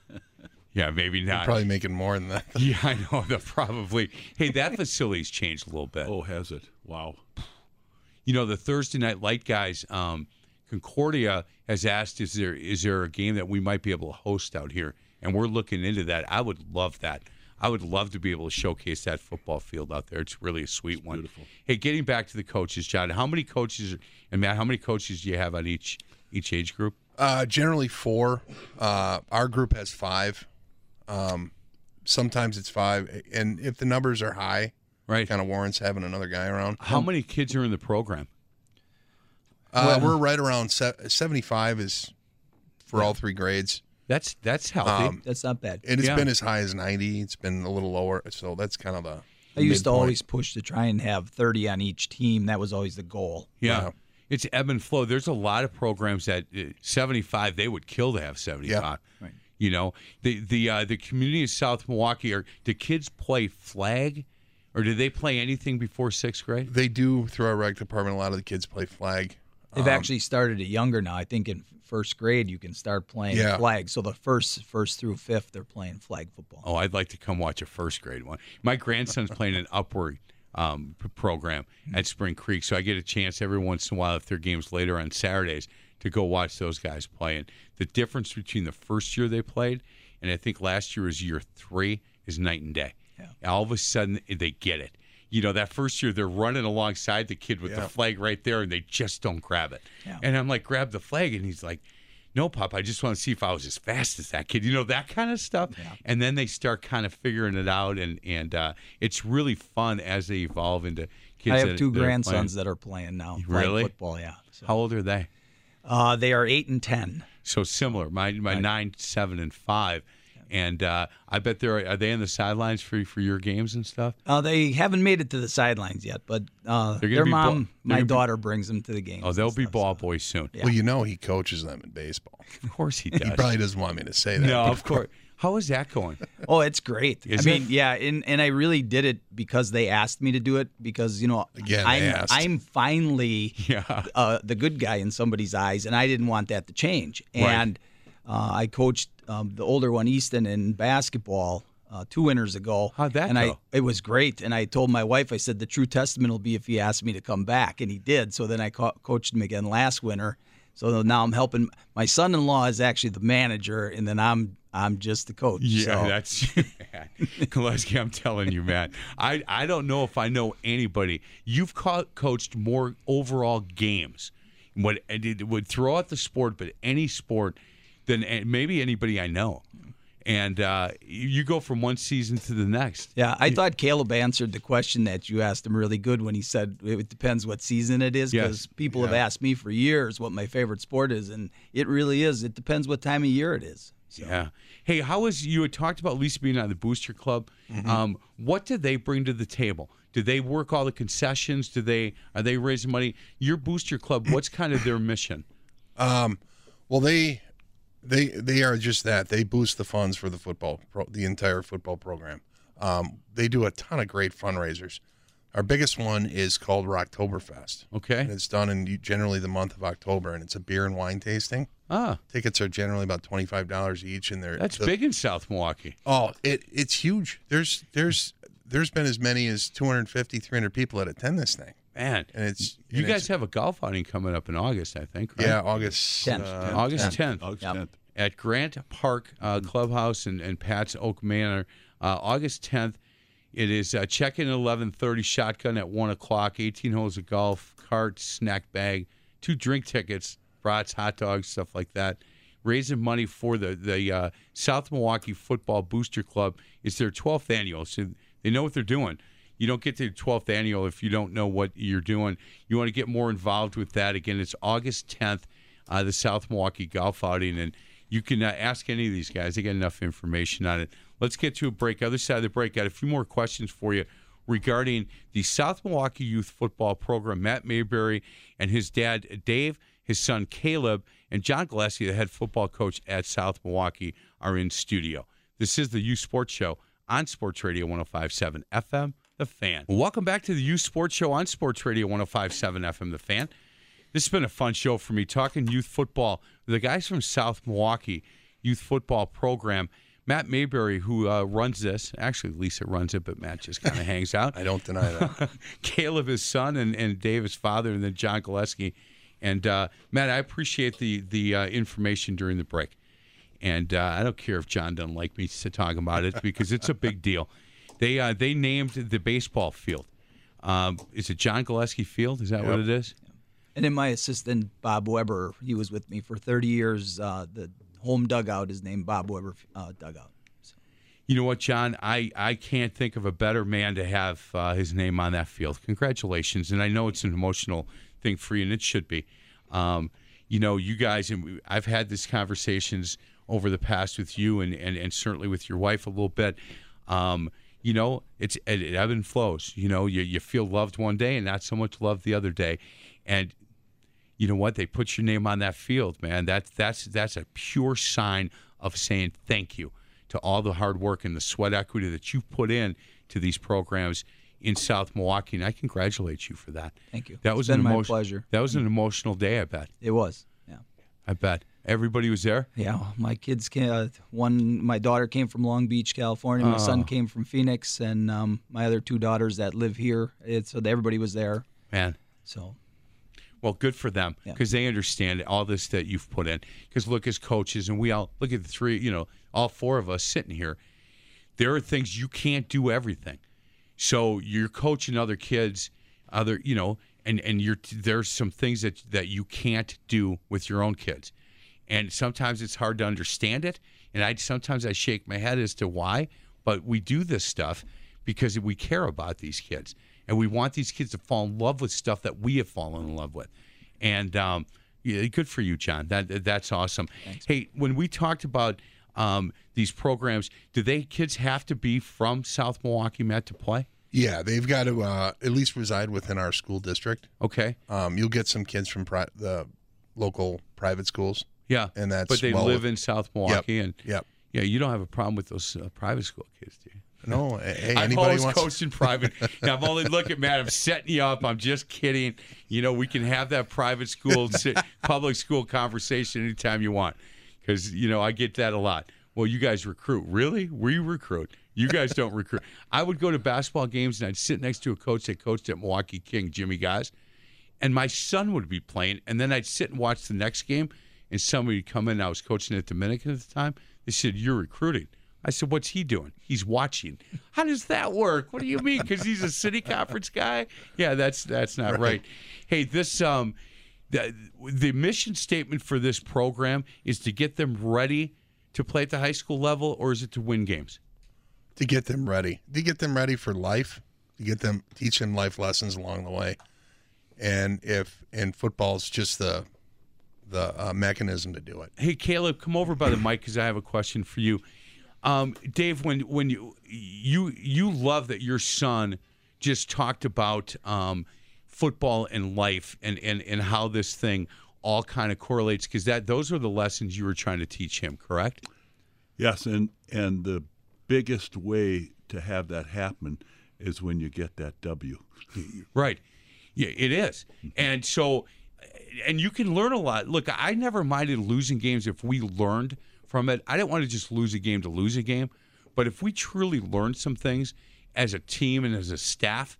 Yeah, maybe
They're
not.
probably making more than that.
Yeah, I know. They're probably. Hey, that facility's changed a little bit.
Oh, has it? Wow.
You know, the Thursday Night Light guys, um, Concordia has asked, is there is there a game that we might be able to host out here? And we're looking into that. I would love that. I would love to be able to showcase that football field out there. It's really a sweet one.
Beautiful.
Hey, getting back to the coaches, John, how many coaches, and Matt, how many coaches do you have on each each age group?
Uh, generally four. Uh, our group has five. Um, sometimes it's five, and if the numbers are high,
right,
kind of warrants having another guy around.
How many kids are in the program?
Uh, we're right around se- seventy-five is for all three grades.
That's that's healthy.
Um,
that's not bad.
And it's
Yeah.
been as high as ninety. It's been a little lower, so that's kind of the.
I used to
midpoint.
always push to try and have thirty on each team. That was always the goal.
Yeah.
Wow.
It's ebb and flow. There's a lot of programs that uh, seventy-five, they would kill to have seventy-five.
Right.
You know, the the uh, the community of South Milwaukee, are do kids play flag, or do they play anything before sixth grade?
They do through our rec department. A lot of the kids play flag.
They've
Um,
actually started it younger now. I think in first grade you can start playing
Yeah.
flag. So the first first through fifth they're playing flag football.
Oh, I'd like to come watch a first grade one. My grandson's playing an upward um, p- program at Spring Creek, so I get a chance every once in a while if there are games later on Saturdays to go watch those guys play. And the difference between the first year they played and I think last year was year three is night and day.
Yeah.
All of a sudden they get it. You know, that first year they're running alongside the kid with
Yeah.
the flag right there, and they just don't grab it.
Yeah.
And I'm like, grab the flag, and he's like, no, Pop, I just want to see if I was as fast as that kid. You know, that kind of stuff.
Yeah.
And then they start kind of figuring it out, and, and uh, it's really fun as they evolve into kids.
I have
that,
two
that are
grandsons
playing.
that are playing now.
Really?
Playing football, yeah. So.
How old are they?
Uh, they are eight and ten.
So similar. My my
Right.
nine, seven, and five. And uh, I bet they're are they in the sidelines for for your games and stuff?
Uh, they haven't made it to the sidelines yet, but uh,
They're gonna
their
be
mom,
ball- they're
my
gonna be-
daughter, brings them to the games.
Oh, they'll
and
be
stuff,
ball
so.
boys soon.
Yeah.
Well, you know he coaches them in baseball.
Of course he does.
He probably doesn't want me to say that.
No,
but
of course. How is that going?
Oh, it's great.
Is
I mean,
it?
yeah, and, and I really did it because they asked me to do it because, you know,
Again, they
I'm,
asked.
I'm finally
Yeah.
uh, the good guy in somebody's eyes, and I didn't want that to change.
Right.
And uh, I coached um, the older one, Easton, in basketball uh, two winters ago.
How'd that
and
go?
I, it was great. And I told my wife, I said, the true testament will be if he asked me to come back. And he did. So then I co- coached him again last winter. So now I'm helping. My son-in-law is actually the manager, and then I'm I'm just the coach.
Yeah,
so.
that's Gillespie, I'm telling you, man. I, I don't know if I know anybody. You've co- coached more overall games, what it would throw out the sport, but any sport than maybe anybody I know. And uh, you go from one season to the next.
Yeah, I thought Caleb answered the question that you asked him really good when he said it depends what season it is, because
Yes.
people
Yeah.
have asked me for years what my favorite sport is, and it really is. It depends what time of year it is. So.
Yeah. Hey, how was you had talked about Lisa being on the Booster Club? Um, what did they bring to the table? Did they work all the concessions? Do they are they raising money? Your Booster Club, what's kind of their mission?
Um, well, they they they are just that. They boost the funds for the football, pro, the entire football program. Um, they do a ton of great fundraisers. Our biggest one is called Rocktoberfest.
Okay.
And it's done in generally the month of October, and it's a beer and wine tasting.
Ah,
Tickets are generally about twenty-five dollars each, and they're
that's
the-
big in South Milwaukee.
Oh, it it's huge. There's there's there's been as many as two hundred fifty, three hundred people that attend this thing.
Man,
And it's
you
and
guys
it's-
have a golf outing coming up in August, I think, right?
yeah, August
tenth.
uh,
August tenth.
August
Yep.
tenth.
At Grant Park uh, Clubhouse and, and Pat's Oak Manor, uh, August tenth. It is uh, check-in at eleven thirty, shotgun at one o'clock, eighteen holes of golf, cart, snack bag, two drink tickets, brats, hot dogs, stuff like that. Raising money for the, the uh, South Milwaukee Football Booster Club. It's their twelfth annual, so they know what they're doing. You don't get to the twelfth annual if you don't know what you're doing. You want to get more involved with that. Again, it's August tenth, uh, the South Milwaukee Golf Outing, and you can uh, ask any of these guys. They got enough information on it. Let's get to a break. Other side of the break, got a few more questions for you regarding the South Milwaukee Youth Football Program. Matt Mayberry and his dad, Dave, his son, Caleb, and John Gillespie, the head football coach at South Milwaukee, are in studio. This is the Youth Sports Show on Sports Radio one oh five point seven F M, The Fan. Welcome back to the Youth Sports Show on Sports Radio one oh five point seven F M, The Fan. This has been a fun show for me, talking youth football with the guys from South Milwaukee Youth Football Program. Matt Mayberry, who uh, runs this. Actually, Lisa runs it, but Matt just kind of hangs out.
I don't deny that.
Caleb, his son, and, and Dave, his father, and then John Gillespie. And, uh, Matt, I appreciate the, the uh, information during the break. And uh, I don't care if John doesn't like me talking about it because it's a big deal. They uh, they named the baseball field. Um, is it John Gillespie Field? Is that
Yep.
what it is?
And then my assistant, Bob Weber, he was with me for thirty years. Uh, the home dugout is named Bob Weber uh, Dugout. So.
You know what, John? I, I can't think of a better man to have uh, his name on that field. Congratulations. And I know it's an emotional thing for you, and it should be. Um, you know, you guys, and I've had these conversations over the past with you and, and, and certainly with your wife a little bit. Um, you know, it's it, it ebb and flows. You know, you, you feel loved one day and not so much loved the other day. And you know what? They put your name on that field, man. That, that's, that's a pure sign of saying thank you to all the hard work and the sweat equity that you put in to these programs in South Milwaukee, and I congratulate you for that.
Thank you.
That
It's
was
been
an
my
emotion-
pleasure.
That was an emotional day, I bet.
It was, yeah.
I bet. Everybody was there?
Yeah, my kids came. Uh, one, my daughter came from Long Beach, California. My
Oh.
son came from Phoenix, and um, my other two daughters that live here. It, so everybody was there.
Man.
So,
well, good for them
Yeah.
because they understand all this that you've put in. Because look, as coaches, and we all look at the three, you know, all four of us sitting here. There are things you can't do everything. So you're coaching other kids, other, you know, and and you're there's some things that that you can't do with your own kids. and sometimes it's hard to understand it. And I sometimes I shake my head as to why, but we do this stuff because we care about these kids, and we want these kids to fall in love with stuff that we have fallen in love with. And um, yeah, good for you, John. That that's awesome.
Thanks.
Hey, when we talked about um, these programs, do they kids have to be from South Milwaukee, Matt, to play?
Yeah, they've got to uh, at least reside within our school district.
Okay.
Um, you'll get some kids from pri- the local private schools.
Yeah,
and that's
but they
well
live
with-
in South Milwaukee,
Yep,
and
yep.
yeah, you don't have a problem with those uh, private school kids, do you?
No, hey,
I've
anybody
always
wants-
coached in private. Now, I'm only look at Matt. I'm setting you up. I'm just kidding. You know, we can have that private school, public school conversation anytime you want, because you know I get that a lot. Well, you guys recruit, really? We recruit. You guys don't recruit. I would go to basketball games and I'd sit next to a coach that coached at Milwaukee King, Jimmy Guys, and my son would be playing, and then I'd sit and watch the next game, and somebody would come in. I was coaching at Dominican at the time. They said, "You're recruiting." I said, "What's he doing?" "He's watching." "How does that work?" "What do you mean? Because he's a city conference guy?" Yeah, that's that's not right. right. Hey, this um, the, the mission statement for this program is to get them ready to play at the high school level, or is it to win games?
To get them ready, to get them ready for life, to get them teach them life lessons along the way, and if and football's just the the uh, mechanism to do it.
Hey, Caleb, come over by the mic because I have a question for you. Um, Dave, when when you you you love that your son just talked about um, football and life and, and, and how this thing all kind of correlates, because that those are the lessons you were trying to teach him, correct?
Yes, and and the biggest way to have that happen is when you get that W.
Right. Yeah, it is. And so, and you can learn a lot. Look, I never minded losing games if we learned from it. I didn't want to just lose a game to lose a game, but if we truly learned some things as a team and as a staff,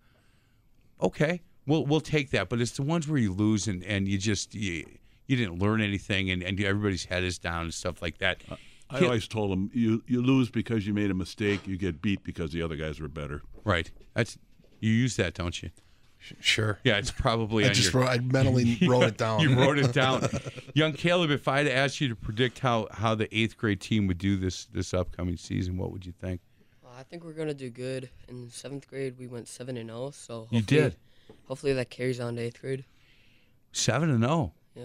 okay, we'll we'll take that. But it's the ones where you lose and, and you just you, you didn't learn anything, and, and everybody's head is down and stuff like that.
Uh, I always told them, you you lose because you made a mistake. You get beat because the other guys were better.
Right. That's you use that, don't you?
Sure.
Yeah, it's probably.
I
on
just
your,
wrote, I mentally wrote it down.
You wrote it down. Young Caleb, if I had asked you to predict how, how the eighth grade team would do this this upcoming season, what would you think?
Uh, I think we're gonna do good. In seventh grade, we went seven and zero. So
you did.
Hopefully that carries on to eighth grade.
Seven and zero.
Yeah.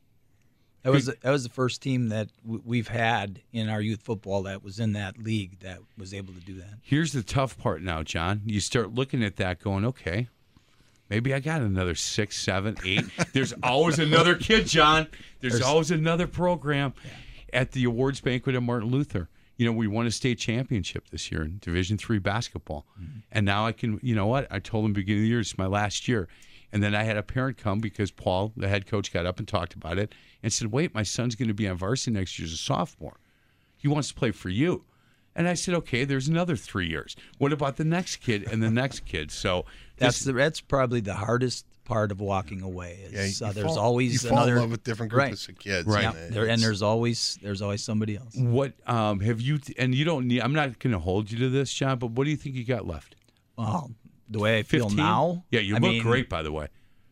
That was that was the first team that w- we've had in our youth football that was in that league that was able to do that.
Here's the tough part now, John. You start looking at that going, okay, maybe I got another six, seven, eight. There's always another kid, John. There's, There's always another program. Yeah. At the awards banquet at Martin Luther. You know, we won a state championship this year in Division three basketball. Mm-hmm. And now I can, you know what? I told them beginning of the year, it's my last year. And then I had a parent come because Paul, the head coach, got up and talked about it and said, wait, my son's going to be on varsity next year as a sophomore. He wants to play for you. And I said, okay, there's another three years. What about the next kid and the next kid? So
that's the, that's probably the hardest part of walking away. Is,
yeah,
uh, there's
fall,
always
you
another
fall in love with different groups
right.
of kids,
right?
Yeah, there, and there's always there's always somebody else.
What um, have you? And you don't need. I'm not going to hold you to this, John. But what do you think you got left?
Well, the way I feel
fifteen?
now.
Yeah, you
I
look
mean,
great, by the way.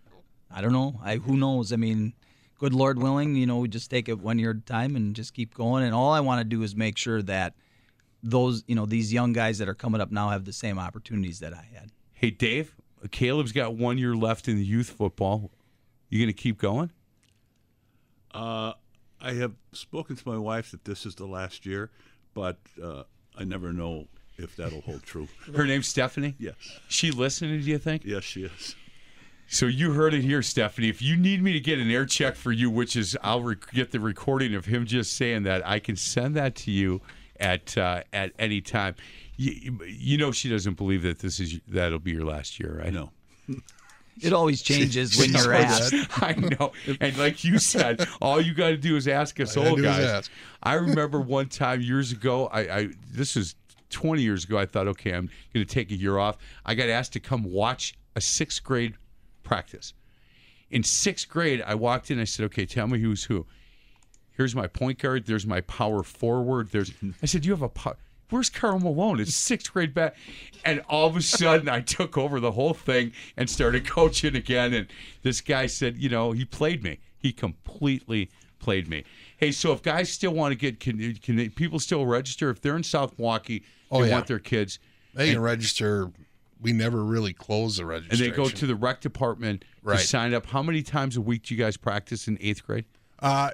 I don't know. I who knows? I mean, good Lord willing, you know, we just take it one year at a time and just keep going. And all I want to do is make sure that those, you know, these young guys that are coming up now have the same opportunities that I had.
Hey, Dave, Caleb's got one year left in the youth football. You going to keep going?
Uh, I have spoken to my wife that this is the last year, but uh, I never know if that'll hold true.
Her name's Stephanie?
Yes.
She listening, do you think?
Yes, she is.
So you heard it here, Stephanie. If you need me to get an air check for you, which is I'll rec- get the recording of him just saying that, I can send that to you at uh, at any time. You, you know she doesn't believe that this is that'll be your last year, right?
No.
It always changes when you're asked.
I know. And like you said, all you got to do is ask us old guys.
Ask.
I remember one time years ago, I, I this is twenty years ago, I thought, okay, I'm going to take a year off. I got asked to come watch a sixth grade practice. In sixth grade, I walked in, I said, okay, tell me who's who. Here's my point guard. There's my power forward. There's. I said, you have a power. Where's Karl Malone? It's sixth grade back. And all of a sudden, I took over the whole thing and started coaching again. And this guy said, you know, he played me. He completely played me. Hey, so if guys still want to get, can, can they, people still register if they're in South Milwaukee?
Oh,
they
yeah.
want their kids.
They can
and,
register. We never really close the
and
registration.
they go to the rec department
Right.
to sign up. How many times a week do you guys practice in eighth grade?
Uh,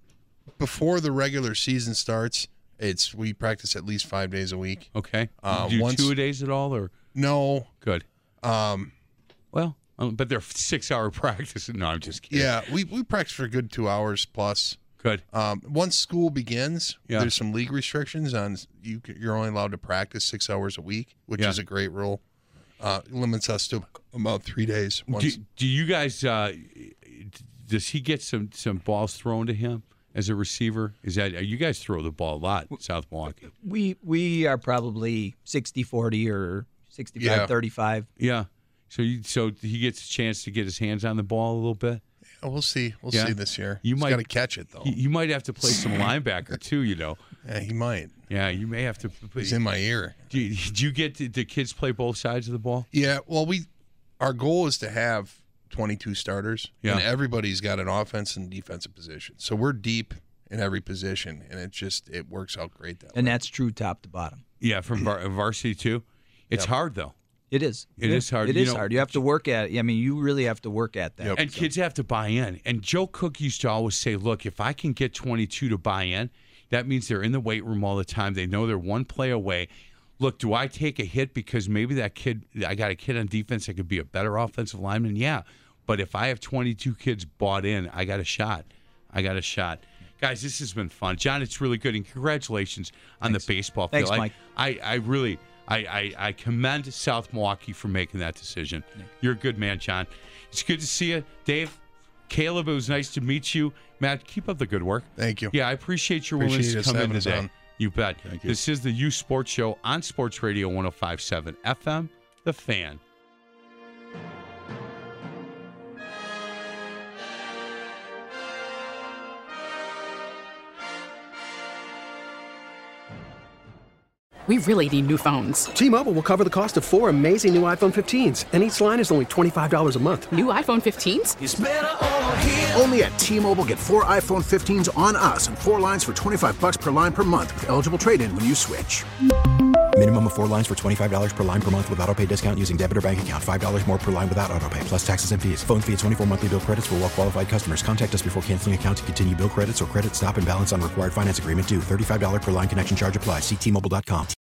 before the regular season starts, it's we practice at least five days a week.
Okay.
Uh,
do you do
once,
two a days at all, or
no?
Good.
Um,
well, um, but they're six-hour practice. No, I'm just kidding.
Yeah, we we practice for a good two hours plus.
Good.
Um, once school begins,
Yeah.
there's some league restrictions on you. c- You're only allowed to practice six hours a week, which
Yeah.
is a great rule. Uh, limits us to about three days.
Do,
Once.
do you guys? Uh, does he get some some balls thrown to him as a receiver? Is that you guys throw the ball a lot in South Milwaukee?
We we are probably sixty forty or sixty-five thirty-five.
Yeah. So you so he gets a chance to get his hands on the ball a little bit.
Yeah, we'll see. We'll
Yeah.
see this year.
You
He's
might
got to catch it though.
You, you might have to play some linebacker too. You know.
Yeah, he might.
Yeah, you may have to.
He's in my ear.
Do you, do you get the, the kids play both sides of the ball?
Yeah. Well, we our goal is to have twenty-two starters,
Yeah.
and everybody's got an offense and defensive position. So we're deep in every position, and it just it works out great that
And
way.
that's true top to bottom.
Yeah, from var- varsity too. It's
Yep.
hard though.
It is.
It is hard.
It
You
is
know-
hard. You have to work at it. I mean, you really have to work at that.
And kids have to buy in. And Joe Cook used to always say, look, if I can get twenty-two to buy in, that means they're in the weight room all the time. They know they're one play away. Look, do I take a hit because maybe that kid, I got a kid on defense that could be a better offensive lineman? Yeah. But if I have twenty-two kids bought in, I got a shot. I got a shot. Guys, this has been fun. John, it's really good. And congratulations on
Thanks.
the baseball
Thanks,
field.
Mike.
I, I, I really, I, I, I commend South Milwaukee for making that decision. You're a good man, John. It's good to see you. Dave, Caleb, it was nice to meet you. Matt, keep up the good work.
Thank you.
Yeah, I appreciate your
Appreciate
willingness
us
to come in
having us
today.
on.
You bet.
Thank you.
This is the Youth Sports Show on Sports Radio one oh five point seven F M, The Fan.
We really need new phones.
T-Mobile will cover the cost of four amazing new iPhone fifteens, and each line is only twenty-five dollars a month.
New iPhone fifteens?
It's better over here.
Only at T-Mobile, get four iPhone fifteens on us and four lines for twenty-five bucks per line per month with eligible trade-in when you switch.
Minimum of four lines for twenty-five dollars per line per month with auto pay discount using debit or bank account. five dollars more per line without auto pay, plus taxes and fees. Phone fee at twenty-four monthly bill credits for well-qualified customers. Contact us before canceling account to continue bill credits or credit stop and balance on required finance agreement due. thirty-five dollars per line connection charge applies. See T Mobile dot com.